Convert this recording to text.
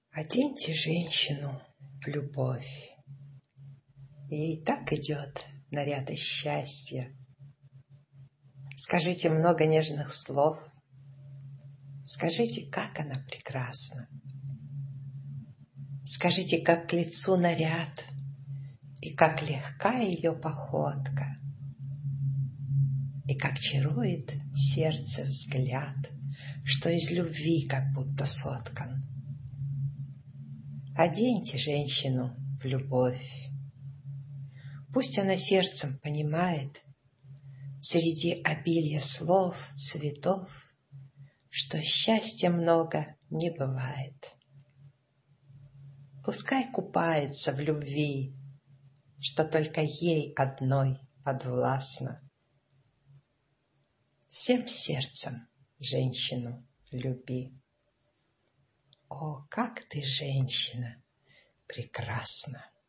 Оденьте женщину в любовь. Ей так идет наряд счастья. Скажите много нежных слов. Скажите, как она прекрасна. Скажите, как к лицу наряд, и как легка ее походка, и как чарует сердце взгляд, что из любви как будто соткан. Оденьте женщину в любовь. Пусть она сердцем понимает среди обилия слов, цветов, что счастья много не бывает. Пускай купается в любви, что только ей одной подвластно. Всем сердцем женщину люби. О, как ты, женщина, прекрасна!